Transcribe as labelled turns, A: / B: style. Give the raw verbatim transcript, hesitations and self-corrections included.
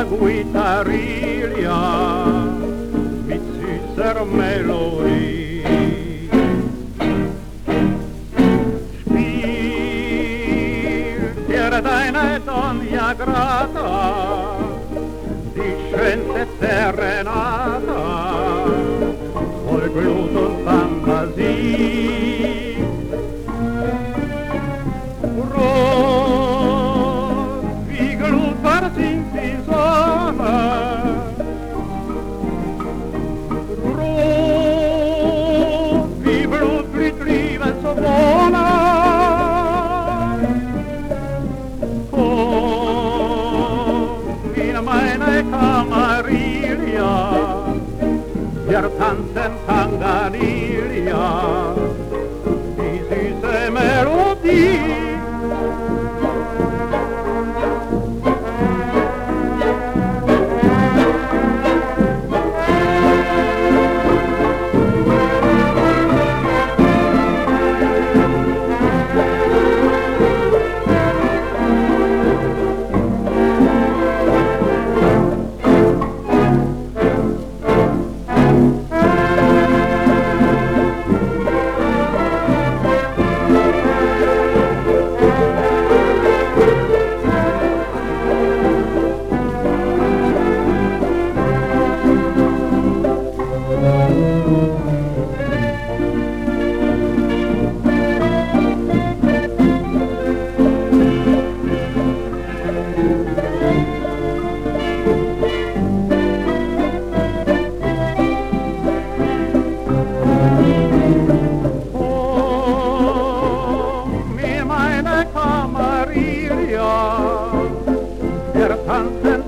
A: Guitarilla mit süßer Melodie. Spielt dir deine Donna Grata die schönste Serenata voll Blut und Fantasie. Rot wie Glut versinkt die Sonne, rot wie Blut blüht Liebe so wohne. Komm in meine Camarilla, wir tanzen Tanganilla, die süße Melodie. Camarilla, der tanzen